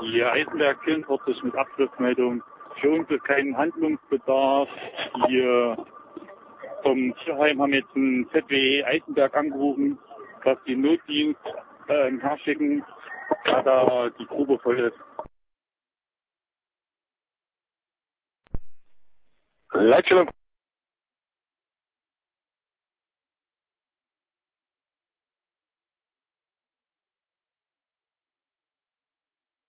Die Eisenberg 44 mit Abschlussmeldung. Für uns ist kein Handlungsbedarf. Die vom Tierheim haben jetzt ein ZWE Eisenberg angerufen, dass die Notdienst herschicken, da da die Grube voll ist. Leitstellung